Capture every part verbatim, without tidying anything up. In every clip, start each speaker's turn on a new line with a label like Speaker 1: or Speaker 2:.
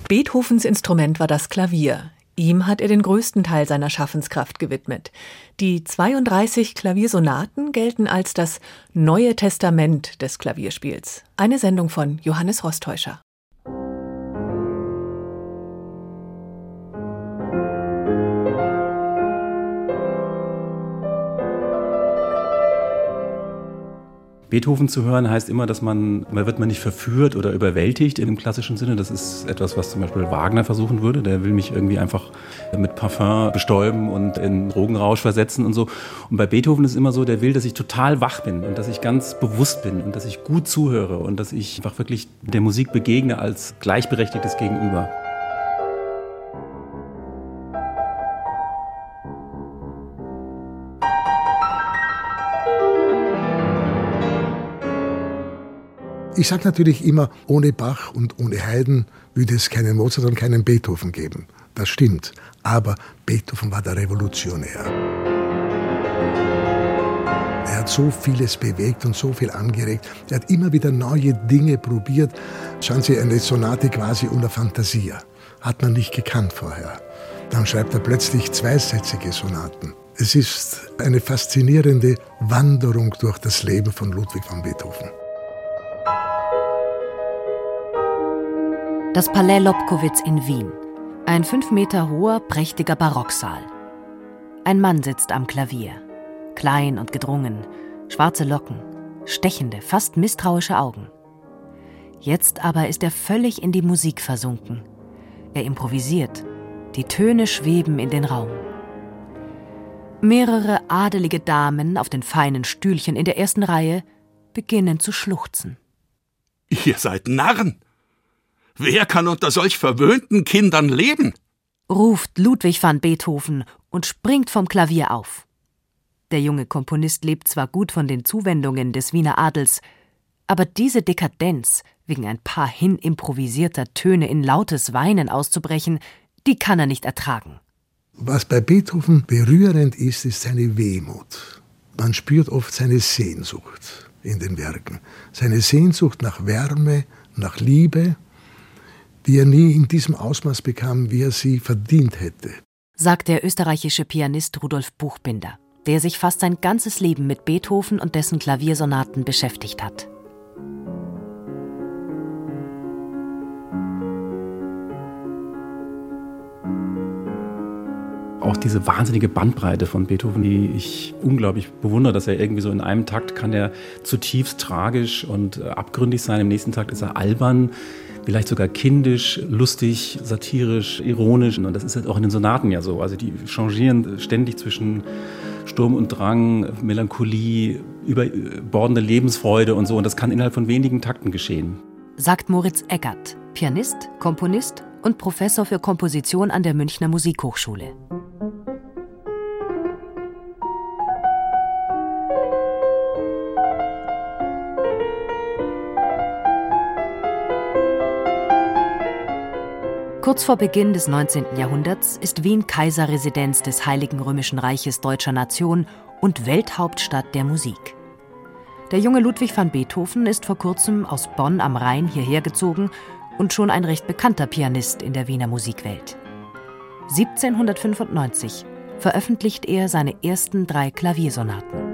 Speaker 1: Beethovens Instrument war das Klavier. Ihm hat er den größten Teil seiner Schaffenskraft gewidmet. Die zweiunddreißig Klaviersonaten gelten als das Neue Testament des Klavierspiels. Eine Sendung von Johannes Rostäuscher.
Speaker 2: Beethoven zu hören heißt immer, dass man, man wird man nicht verführt oder überwältigt im klassischen Sinne. Das ist etwas, was zum Beispiel Wagner versuchen würde. Der will mich irgendwie einfach mit Parfum bestäuben und in Drogenrausch versetzen und so. Und bei Beethoven ist es immer so, der will, dass ich total wach bin und dass ich ganz bewusst bin und dass ich gut zuhöre und dass ich einfach wirklich der Musik begegne als gleichberechtigtes Gegenüber.
Speaker 3: Ich sage natürlich immer, ohne Bach und ohne Haydn würde es keinen Mozart und keinen Beethoven geben. Das stimmt. Aber Beethoven war der Revolutionär. Er hat so vieles bewegt und so viel angeregt. Er hat immer wieder neue Dinge probiert. Schauen Sie, eine Sonate quasi una Fantasia. Hat man nicht gekannt vorher. Dann schreibt er plötzlich zweisätzige Sonaten. Es ist eine faszinierende Wanderung durch das Leben von Ludwig van Beethoven.
Speaker 4: Das Palais Lobkowitz in Wien. Ein fünf Meter hoher, prächtiger Barocksaal. Ein Mann sitzt am Klavier. Klein und gedrungen, schwarze Locken, stechende, fast misstrauische Augen. Jetzt aber ist er völlig in die Musik versunken. Er improvisiert. Die Töne schweben in den Raum. Mehrere adelige Damen auf den feinen Stühlchen in der ersten Reihe beginnen zu schluchzen.
Speaker 5: Ihr seid Narren! Wer kann unter solch verwöhnten Kindern leben?
Speaker 4: Ruft Ludwig van Beethoven und springt vom Klavier auf. Der junge Komponist lebt zwar gut von den Zuwendungen des Wiener Adels, aber diese Dekadenz, wegen ein paar hinimprovisierter Töne in lautes Weinen auszubrechen, die kann er nicht ertragen.
Speaker 3: Was bei Beethoven berührend ist, ist seine Wehmut. Man spürt oft seine Sehnsucht in den Werken. Seine Sehnsucht nach Wärme, nach Liebe, die er nie in diesem Ausmaß bekam, wie er sie verdient hätte.
Speaker 4: Sagt der österreichische Pianist Rudolf Buchbinder, der sich fast sein ganzes Leben mit Beethoven und dessen Klaviersonaten beschäftigt hat.
Speaker 2: Auch diese wahnsinnige Bandbreite von Beethoven, die ich unglaublich bewundere, dass er irgendwie so in einem Takt kann er zutiefst tragisch und abgründig sein, im nächsten Takt ist er albern, vielleicht sogar kindisch, lustig, satirisch, ironisch. Und das ist halt auch in den Sonaten ja so. Also die changieren ständig zwischen Sturm und Drang, Melancholie, überbordende Lebensfreude und so. Und das kann innerhalb von wenigen Takten geschehen.
Speaker 4: Sagt Moritz Eggert, Pianist, Komponist und Professor für Komposition an der Münchner Musikhochschule. Kurz vor Beginn des neunzehnten Jahrhunderts ist Wien Kaiserresidenz des Heiligen Römischen Reiches deutscher Nation und Welthauptstadt der Musik. Der junge Ludwig van Beethoven ist vor kurzem aus Bonn am Rhein hierher gezogen und schon ein recht bekannter Pianist in der Wiener Musikwelt. siebzehnhundertfünfundneunzig veröffentlicht er seine ersten drei Klaviersonaten.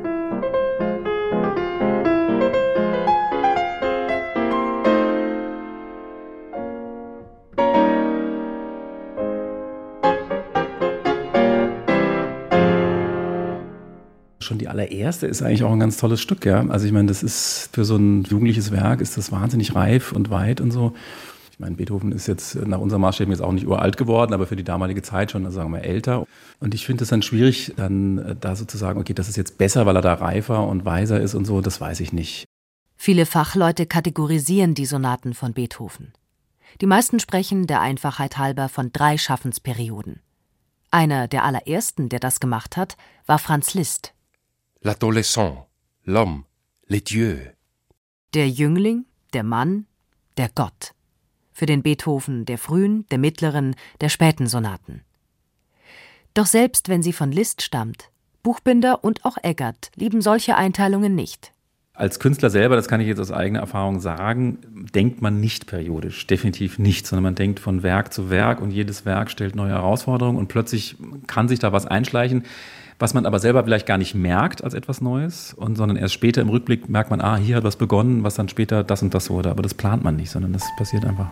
Speaker 2: Schon die allererste ist eigentlich auch ein ganz tolles Stück, ja. Also ich meine, das ist für so ein jugendliches Werk ist das wahnsinnig reif und weit und so. Ich meine, Beethoven ist jetzt nach unserem Maßstäben jetzt auch nicht uralt geworden, aber für die damalige Zeit schon, also sagen wir, älter. Und ich finde es dann schwierig, dann da sozusagen, okay, das ist jetzt besser, weil er da reifer und weiser ist und so, das weiß ich nicht.
Speaker 4: Viele Fachleute kategorisieren die Sonaten von Beethoven. Die meisten sprechen der Einfachheit halber von drei Schaffensperioden. Einer der allerersten, der das gemacht hat, war Franz Liszt.
Speaker 6: L'adolescent, l'homme, les dieux.
Speaker 4: Der Jüngling, der Mann, der Gott. Für den Beethoven der frühen, der mittleren, der späten Sonaten. Doch selbst wenn sie von Liszt stammt, Buchbinder und auch Eggert lieben solche Einteilungen nicht.
Speaker 2: Als Künstler selber, das kann ich jetzt aus eigener Erfahrung sagen, denkt man nicht periodisch, definitiv nicht, sondern man denkt von Werk zu Werk und jedes Werk stellt neue Herausforderungen und plötzlich kann sich da was einschleichen, was man aber selber vielleicht gar nicht merkt als etwas Neues, und, sondern erst später im Rückblick merkt man, ah, hier hat was begonnen, was dann später das und das wurde, aber das plant man nicht, sondern das passiert einfach.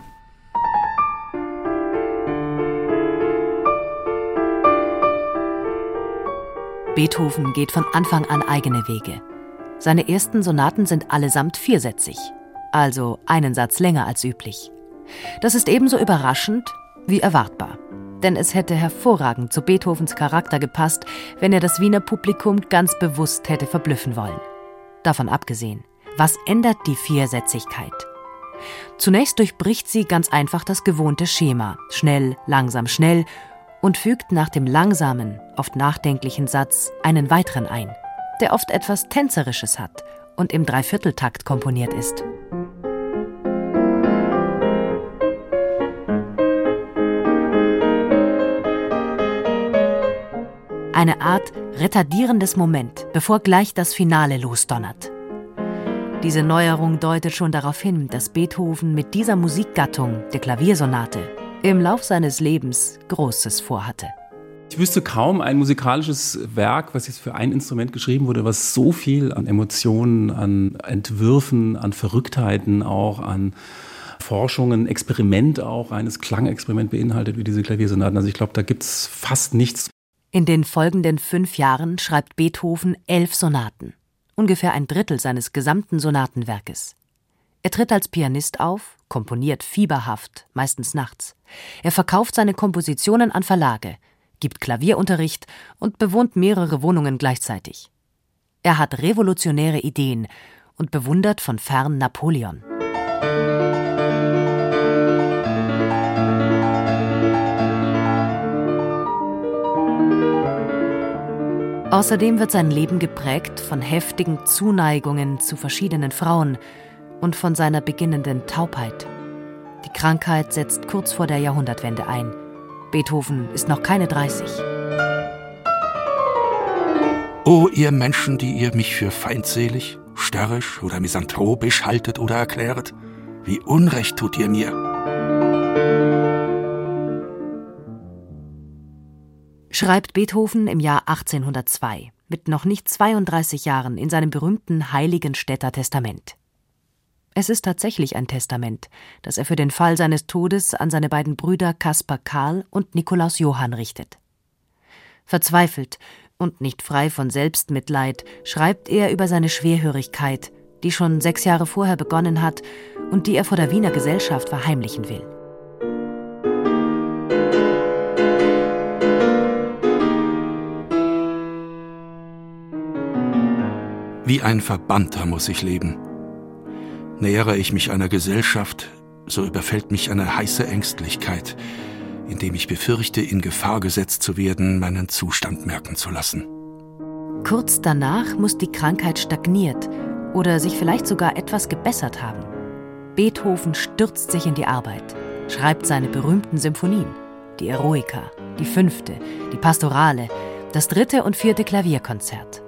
Speaker 4: Beethoven geht von Anfang an eigene Wege. Seine ersten Sonaten sind allesamt viersätzig, also einen Satz länger als üblich. Das ist ebenso überraschend wie erwartbar, denn es hätte hervorragend zu Beethovens Charakter gepasst, wenn er das Wiener Publikum ganz bewusst hätte verblüffen wollen. Davon abgesehen, was ändert die Viersätzigkeit? Zunächst durchbricht sie ganz einfach das gewohnte Schema, schnell, langsam, schnell, und fügt nach dem langsamen, oft nachdenklichen Satz einen weiteren ein, der oft etwas Tänzerisches hat und im Dreivierteltakt komponiert ist. Eine Art retardierendes Moment, bevor gleich das Finale losdonnert. Diese Neuerung deutet schon darauf hin, dass Beethoven mit dieser Musikgattung, der Klaviersonate, im Lauf seines Lebens Großes vorhatte.
Speaker 2: Ich wüsste kaum ein musikalisches Werk, was jetzt für ein Instrument geschrieben wurde, was so viel an Emotionen, an Entwürfen, an Verrücktheiten auch, an Forschungen, Experiment auch, reines Klangexperiment beinhaltet wie diese Klaviersonaten. Also ich glaube, da gibt es fast nichts.
Speaker 4: In den folgenden fünf Jahren schreibt Beethoven elf Sonaten, ungefähr ein Drittel seines gesamten Sonatenwerkes. Er tritt als Pianist auf, komponiert fieberhaft, meistens nachts. Er verkauft seine Kompositionen an Verlage, gibt Klavierunterricht und bewohnt mehrere Wohnungen gleichzeitig. Er hat revolutionäre Ideen und bewundert von fern Napoleon. Außerdem wird sein Leben geprägt von heftigen Zuneigungen zu verschiedenen Frauen und von seiner beginnenden Taubheit. Die Krankheit setzt kurz vor der Jahrhundertwende ein. Beethoven ist noch keine dreißig.
Speaker 5: O ihr Menschen, die ihr mich für feindselig, störrisch oder misanthropisch haltet oder erkläret, wie Unrecht tut ihr mir.
Speaker 4: Schreibt Beethoven im Jahr achtzehnhundertzwei, mit noch nicht zweiunddreißig Jahren, in seinem berühmten Heiligenstädter Testament. Es ist tatsächlich ein Testament, das er für den Fall seines Todes an seine beiden Brüder Caspar Karl und Nikolaus Johann richtet. Verzweifelt und nicht frei von Selbstmitleid schreibt er über seine Schwerhörigkeit, die schon sechs Jahre vorher begonnen hat und die er vor der Wiener Gesellschaft verheimlichen will.
Speaker 5: Wie ein Verbannter muss ich leben. Nähere ich mich einer Gesellschaft, so überfällt mich eine heiße Ängstlichkeit, indem ich befürchte, in Gefahr gesetzt zu werden, meinen Zustand merken zu lassen.
Speaker 4: Kurz danach muss die Krankheit stagniert oder sich vielleicht sogar etwas gebessert haben. Beethoven stürzt sich in die Arbeit, schreibt seine berühmten Symphonien, die Eroica, die fünfte, die Pastorale, das dritte und vierte Klavierkonzert.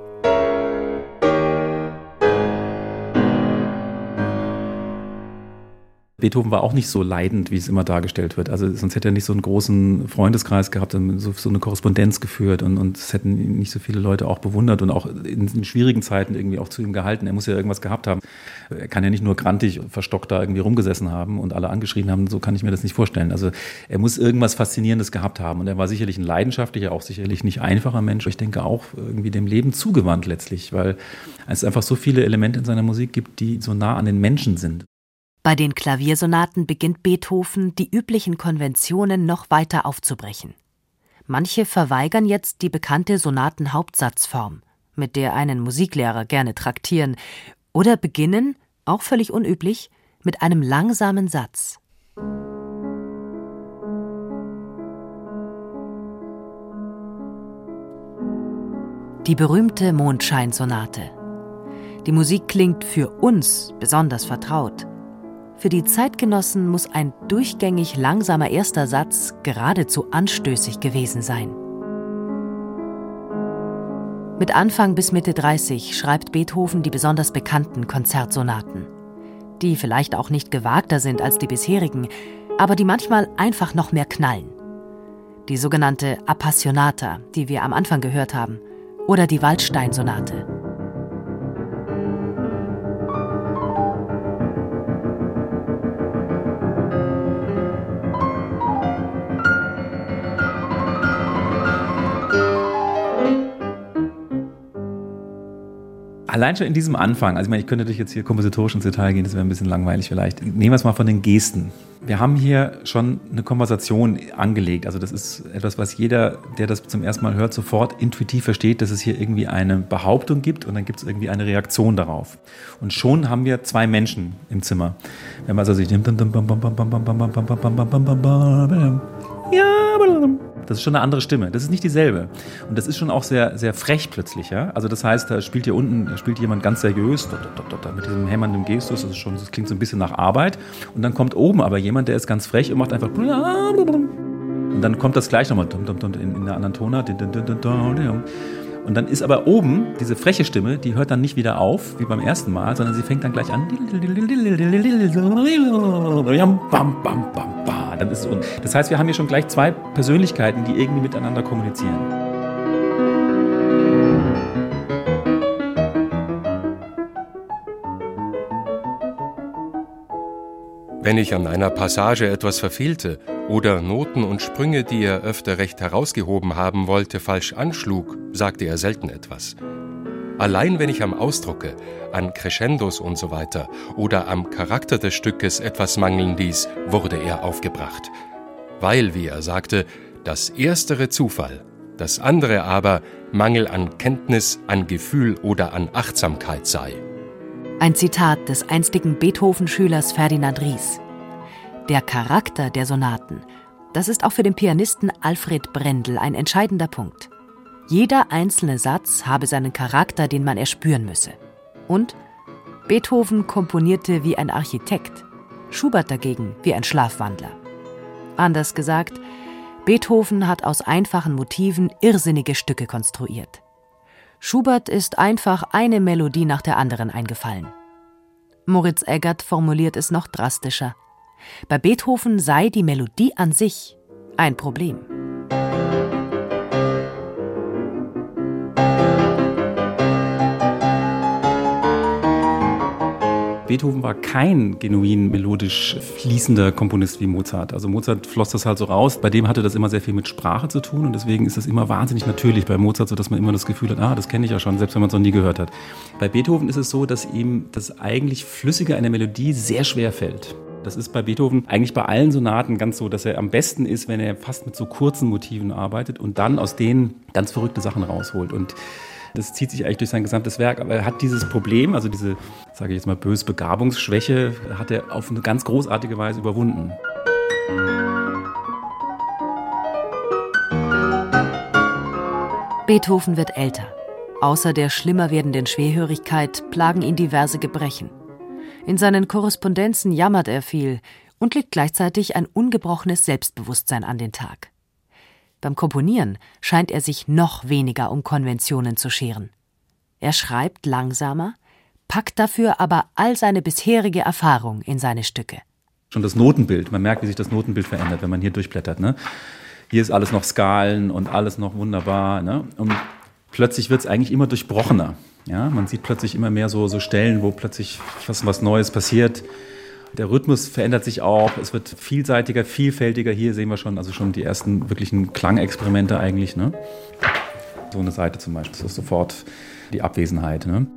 Speaker 2: Beethoven war auch nicht so leidend, wie es immer dargestellt wird. Also sonst hätte er nicht so einen großen Freundeskreis gehabt und so, so eine Korrespondenz geführt und, und es hätten ihn nicht so viele Leute auch bewundert und auch in, in schwierigen Zeiten irgendwie auch zu ihm gehalten. Er muss ja irgendwas gehabt haben. Er kann ja nicht nur grantig verstockt da irgendwie rumgesessen haben und alle angeschrien haben. So kann ich mir das nicht vorstellen. Also er muss irgendwas Faszinierendes gehabt haben und er war sicherlich ein leidenschaftlicher, auch sicherlich nicht einfacher Mensch. Ich denke auch irgendwie dem Leben zugewandt letztlich, weil es einfach so viele Elemente in seiner Musik gibt, die so nah an den Menschen sind.
Speaker 4: Bei den Klaviersonaten beginnt Beethoven, die üblichen Konventionen noch weiter aufzubrechen. Manche verweigern jetzt die bekannte Sonatenhauptsatzform, mit der einen Musiklehrer gerne traktieren, oder beginnen, auch völlig unüblich, mit einem langsamen Satz. Die berühmte Mondscheinsonate. Die Musik klingt für uns besonders vertraut. Für die Zeitgenossen muss ein durchgängig langsamer erster Satz geradezu anstößig gewesen sein. Mit Anfang bis Mitte dreißig schreibt Beethoven die besonders bekannten Konzertsonaten, die vielleicht auch nicht gewagter sind als die bisherigen, aber die manchmal einfach noch mehr knallen. Die sogenannte Appassionata, die wir am Anfang gehört haben, oder die Waldstein-Sonate.
Speaker 2: Allein schon in diesem Anfang, also ich meine, ich könnte natürlich jetzt hier kompositorisch ins Detail gehen, das wäre ein bisschen langweilig vielleicht. Nehmen wir es mal von den Gesten. Wir haben hier schon eine Konversation angelegt. Also das ist etwas, was jeder, der das zum ersten Mal hört, sofort intuitiv versteht, dass es hier irgendwie eine Behauptung gibt und dann gibt es irgendwie eine Reaktion darauf. Und schon haben wir zwei Menschen im Zimmer. Wenn man also sich das ist schon eine andere Stimme. Das ist nicht dieselbe. Und das ist schon auch sehr, sehr frech plötzlich. Ja? Also das heißt, da spielt hier unten da spielt jemand ganz seriös mit diesem hämmernden Gestus. Das, ist schon, das klingt so ein bisschen nach Arbeit. Und dann kommt oben aber jemand, der ist ganz frech und macht einfach. Und dann kommt das gleich nochmal in, in einer anderen Tonart. Und dann ist aber oben diese freche Stimme, die hört dann nicht wieder auf, wie beim ersten Mal, sondern sie fängt dann gleich an. Dann ist, das heißt, wir haben hier schon gleich zwei Persönlichkeiten, die irgendwie miteinander kommunizieren.
Speaker 6: Wenn ich an einer Passage etwas verfehlte oder Noten und Sprünge, die er öfter recht herausgehoben haben wollte, falsch anschlug, sagte er selten etwas. Allein wenn ich am Ausdrucke, an Crescendos und so weiter oder am Charakter des Stückes etwas mangeln ließ, wurde er aufgebracht. Weil, wie er sagte, das erstere Zufall, das andere aber Mangel an Kenntnis, an Gefühl oder an Achtsamkeit sei.
Speaker 4: Ein Zitat des einstigen Beethoven-Schülers Ferdinand Ries. Der Charakter der Sonaten, das ist auch für den Pianisten Alfred Brendel ein entscheidender Punkt. Jeder einzelne Satz habe seinen Charakter, den man erspüren müsse. Und Beethoven komponierte wie ein Architekt, Schubert dagegen wie ein Schlafwandler. Anders gesagt, Beethoven hat aus einfachen Motiven irrsinnige Stücke konstruiert. Schubert ist einfach eine Melodie nach der anderen eingefallen. Moritz Eggert formuliert es noch drastischer. Bei Beethoven sei die Melodie an sich ein Problem.
Speaker 2: Beethoven war kein genuin melodisch fließender Komponist wie Mozart. Also Mozart floss das halt so raus. Bei dem hatte das immer sehr viel mit Sprache zu tun und deswegen ist das immer wahnsinnig natürlich bei Mozart, sodass man immer das Gefühl hat, ah, das kenne ich ja schon, selbst wenn man es noch nie gehört hat. Bei Beethoven ist es so, dass ihm das eigentlich Flüssige einer Melodie sehr schwer fällt. Das ist bei Beethoven eigentlich bei allen Sonaten ganz so, dass er am besten ist, wenn er fast mit so kurzen Motiven arbeitet und dann aus denen ganz verrückte Sachen rausholt. Und das zieht sich eigentlich durch sein gesamtes Werk. Aber er hat dieses Problem, also diese, sage ich jetzt mal, böse Begabungsschwäche, hat er auf eine ganz großartige Weise überwunden.
Speaker 4: Beethoven wird älter. Außer der schlimmer werdenden Schwerhörigkeit plagen ihn diverse Gebrechen. In seinen Korrespondenzen jammert er viel und legt gleichzeitig ein ungebrochenes Selbstbewusstsein an den Tag. Beim Komponieren scheint er sich noch weniger um Konventionen zu scheren. Er schreibt langsamer, packt dafür aber all seine bisherige Erfahrung in seine Stücke.
Speaker 2: Schon das Notenbild, man merkt, wie sich das Notenbild verändert, wenn man hier durchblättert. Ne? Hier ist alles noch Skalen und alles noch wunderbar. Ne? Und plötzlich wird es eigentlich immer durchbrochener. Ja? Man sieht plötzlich immer mehr so, so Stellen, wo plötzlich fast was Neues passiert. Der Rhythmus verändert sich auch, es wird vielseitiger, vielfältiger. Hier sehen wir schon, also schon die ersten wirklichen Klangexperimente eigentlich. Ne? So eine Seite zum Beispiel, das ist sofort die Abwesenheit. Ne?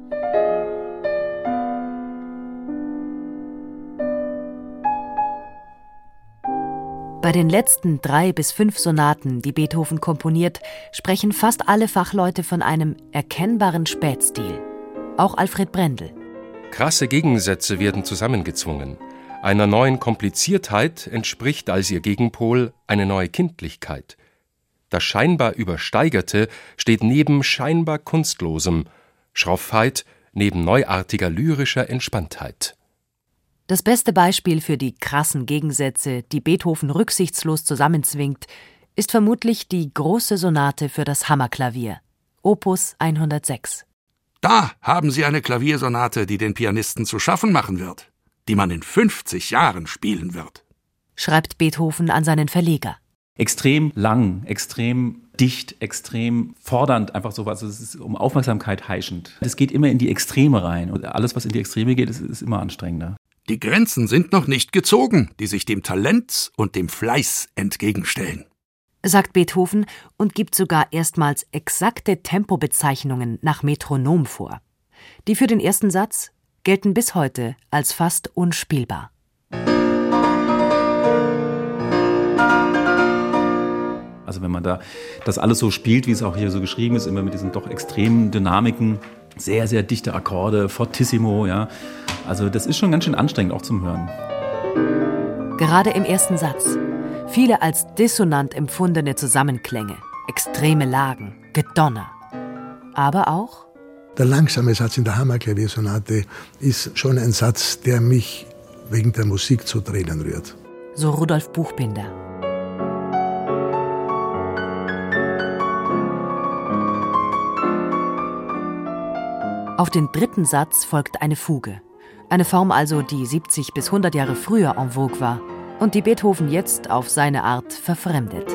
Speaker 4: Bei den letzten drei bis fünf Sonaten, die Beethoven komponiert, sprechen fast alle Fachleute von einem erkennbaren Spätstil. Auch Alfred Brendel.
Speaker 6: Krasse Gegensätze werden zusammengezwungen. Einer neuen Kompliziertheit entspricht als ihr Gegenpol eine neue Kindlichkeit. Das scheinbar Übersteigerte steht neben scheinbar Kunstlosem, Schroffheit neben neuartiger lyrischer Entspanntheit.
Speaker 4: Das beste Beispiel für die krassen Gegensätze, die Beethoven rücksichtslos zusammenzwingt, ist vermutlich die große Sonate für das Hammerklavier, Opus hundertsechs.
Speaker 5: Da haben Sie eine Klaviersonate, die den Pianisten zu schaffen machen wird, die man in fünfzig Jahren spielen wird,
Speaker 4: schreibt Beethoven an seinen Verleger.
Speaker 2: Extrem lang, extrem dicht, extrem fordernd, einfach so was. Es ist um Aufmerksamkeit heischend. Es geht immer in die Extreme rein und alles, was in die Extreme geht, ist, ist immer anstrengender.
Speaker 5: Die Grenzen sind noch nicht gezogen, die sich dem Talent und dem Fleiß entgegenstellen,
Speaker 4: sagt Beethoven und gibt sogar erstmals exakte Tempobezeichnungen nach Metronom vor. Die für den ersten Satz gelten bis heute als fast unspielbar.
Speaker 2: Also wenn man da das alles so spielt, wie es auch hier so geschrieben ist, immer mit diesen doch extremen Dynamiken, sehr, sehr dichte Akkorde, fortissimo, ja. Also das ist schon ganz schön anstrengend auch zum Hören.
Speaker 4: Gerade im ersten Satz. Viele als dissonant empfundene Zusammenklänge, extreme Lagen, Gedonner. Aber auch
Speaker 3: der langsame Satz in der Hammerklaviersonate ist schon ein Satz, der mich wegen der Musik zu Tränen rührt.
Speaker 4: So Rudolf Buchbinder. Auf den dritten Satz folgt eine Fuge. Eine Form also, die siebzig bis hundert Jahre früher en vogue war und die Beethoven jetzt auf seine Art verfremdet.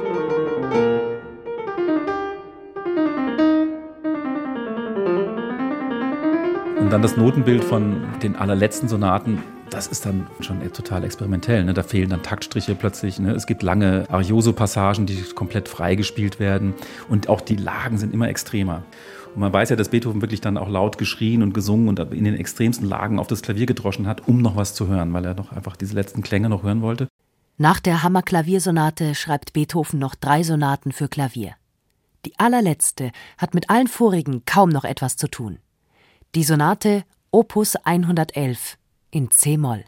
Speaker 2: Und dann das Notenbild von den allerletzten Sonaten, das ist dann schon total experimentell. Ne? Da fehlen dann Taktstriche plötzlich. Ne? Es gibt lange Arioso-Passagen, die komplett freigespielt werden. Und auch die Lagen sind immer extremer. Und man weiß ja, dass Beethoven wirklich dann auch laut geschrien und gesungen und in den extremsten Lagen auf das Klavier gedroschen hat, um noch was zu hören, weil er noch einfach diese letzten Klänge noch hören wollte.
Speaker 4: Nach der Hammerklaviersonate schreibt Beethoven noch drei Sonaten für Klavier. Die allerletzte hat mit allen vorigen kaum noch etwas zu tun. Die Sonate Opus hundertelf in C-Moll.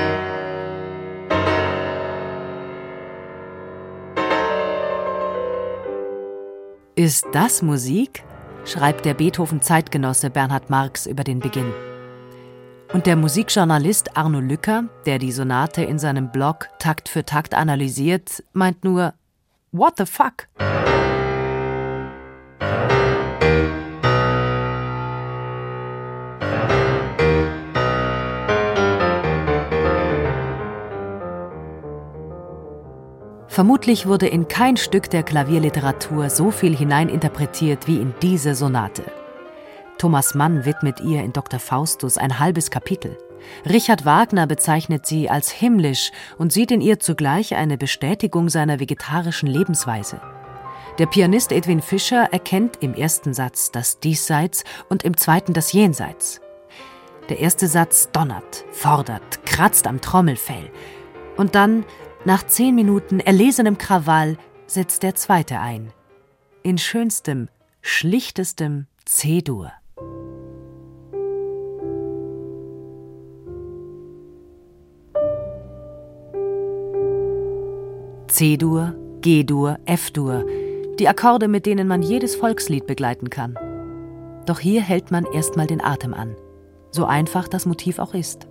Speaker 4: Ist das Musik? Schreibt der Beethoven-Zeitgenosse Bernhard Marx über den Beginn. Und der Musikjournalist Arno Lücker, der die Sonate in seinem Blog Takt für Takt analysiert, meint nur, what the fuck? Vermutlich wurde in kein Stück der Klavierliteratur so viel hineininterpretiert wie in diese Sonate. Thomas Mann widmet ihr in Doktor Faustus ein halbes Kapitel. Richard Wagner bezeichnet sie als himmlisch und sieht in ihr zugleich eine Bestätigung seiner vegetarischen Lebensweise. Der Pianist Edwin Fischer erkennt im ersten Satz das Diesseits und im zweiten das Jenseits. Der erste Satz donnert, fordert, kratzt am Trommelfell. Und dann, nach zehn Minuten erlesenem Krawall, setzt der zweite ein. In schönstem, schlichtestem C-Dur. C-Dur, G-Dur, F-Dur, die Akkorde, mit denen man jedes Volkslied begleiten kann. Doch hier hält man erstmal den Atem an, so einfach das Motiv auch ist.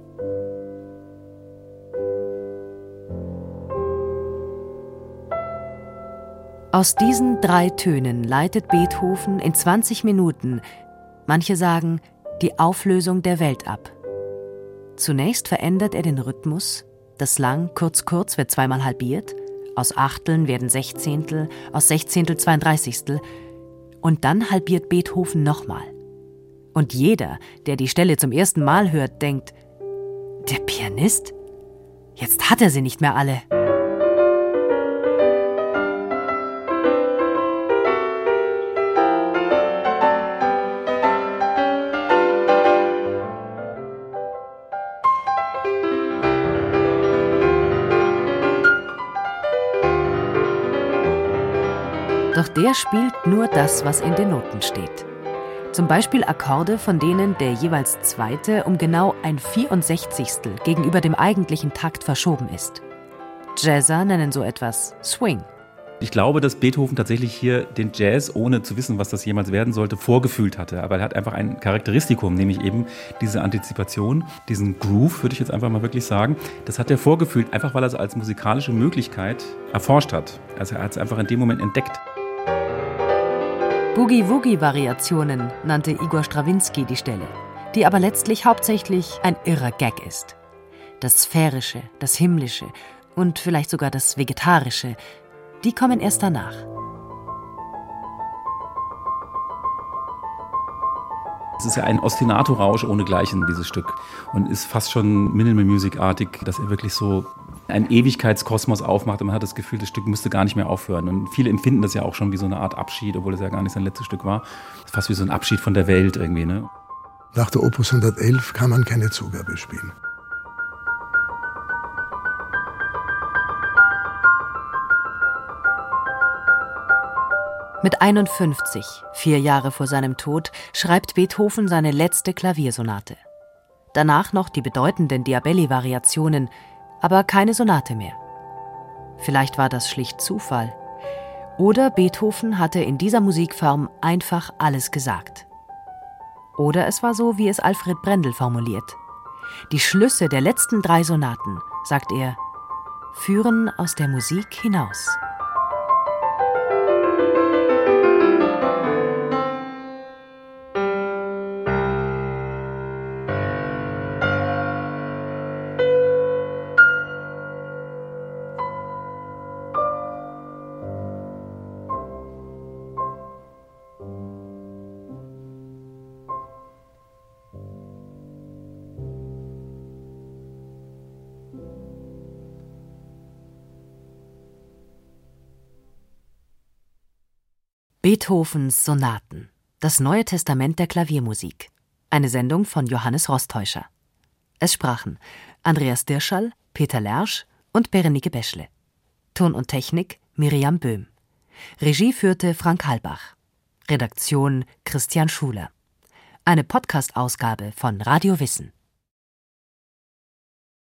Speaker 4: Aus diesen drei Tönen leitet Beethoven in zwanzig Minuten, manche sagen, die Auflösung der Welt ab. Zunächst verändert er den Rhythmus, das Lang kurz kurz wird zweimal halbiert, aus Achteln werden Sechzehntel, aus Sechzehntel Zweiunddreißigstel und dann halbiert Beethoven nochmal. Und jeder, der die Stelle zum ersten Mal hört, denkt, der Pianist? Jetzt hat er sie nicht mehr alle. Doch der spielt nur das, was in den Noten steht. Zum Beispiel Akkorde, von denen der jeweils zweite um genau ein Vierundsechzigstel gegenüber dem eigentlichen Takt verschoben ist. Jazzer nennen so etwas Swing.
Speaker 2: Ich glaube, dass Beethoven tatsächlich hier den Jazz, ohne zu wissen, was das jemals werden sollte, vorgefühlt hatte. Aber er hat einfach ein Charakteristikum, nämlich eben diese Antizipation, diesen Groove, würde ich jetzt einfach mal wirklich sagen. Das hat er vorgefühlt, einfach weil er es als musikalische Möglichkeit erforscht hat. Also er hat es einfach in dem Moment entdeckt.
Speaker 4: Boogie-Woogie-Variationen nannte Igor Strawinski die Stelle, die aber letztlich hauptsächlich ein irrer Gag ist. Das Sphärische, das Himmlische und vielleicht sogar das Vegetarische, die kommen erst danach.
Speaker 2: Es ist ja ein Ostinato-Rausch ohnegleichen, dieses Stück. Und ist fast schon Minimal Music-artig, dass er wirklich so einen Ewigkeitskosmos aufmacht und man hat das Gefühl, das Stück müsste gar nicht mehr aufhören. Und viele empfinden das ja auch schon wie so eine Art Abschied, obwohl es ja gar nicht sein letztes Stück war. Das ist fast wie so ein Abschied von der Welt irgendwie, ne?
Speaker 3: Nach der Opus hundertelf kann man keine Zugabe spielen.
Speaker 4: Mit einundfünfzig, vier Jahre vor seinem Tod, schreibt Beethoven seine letzte Klaviersonate. Danach noch die bedeutenden Diabelli-Variationen, aber keine Sonate mehr. Vielleicht war das schlicht Zufall. Oder Beethoven hatte in dieser Musikform einfach alles gesagt. Oder es war so, wie es Alfred Brendel formuliert. Die Schlüsse der letzten drei Sonaten, sagt er, führen aus der Musik hinaus. Beethovens Sonaten. Das Neue Testament der Klaviermusik. Eine Sendung von Johannes Rostäuscher. Es sprachen Andreas Dirschall, Peter Lersch und Berenike Beschle. Ton und Technik Miriam Böhm. Regie führte Frank Halbach. Redaktion Christian Schuler. Eine Podcast-Ausgabe von Radio Wissen.